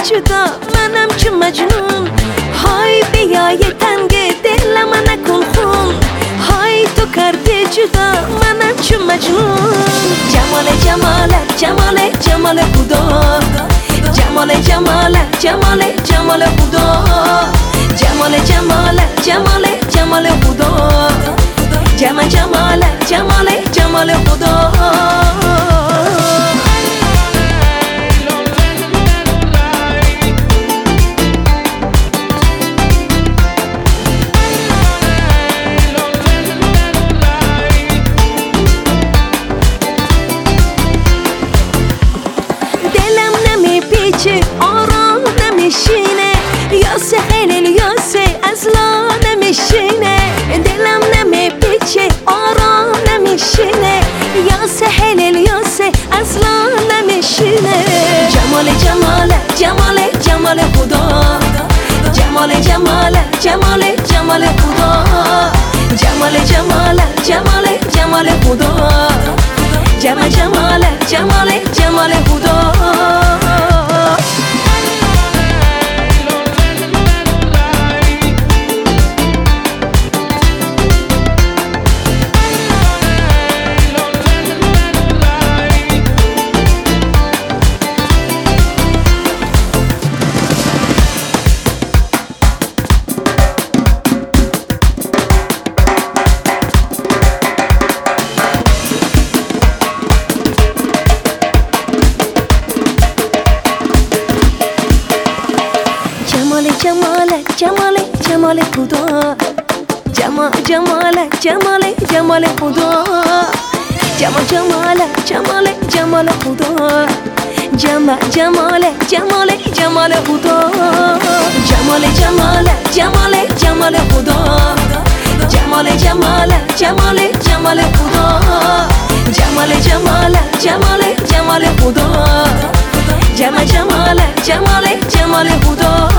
جدا منم چون مجنون. های بیای تنگ دلم نکن خون. های تو کردی جدا منم چون مجنون. جمال خدا. جمال خدا. جمال خدا. جمال خدا. دلم نمیپیچه آرام نمیشینه، یاسه خیلی یاسه اصلا نمیشینه. دلم نمیپیچه آرام نمیشینه، یاسه خیلی یاسه اصلا نمیشینه. جمال خدا. جمال خدا. جمال خدا. جمال خدا. جمال خدا. جمال خدا. جمال خدا. جمال خدا. جمال خدا. جمال خدا.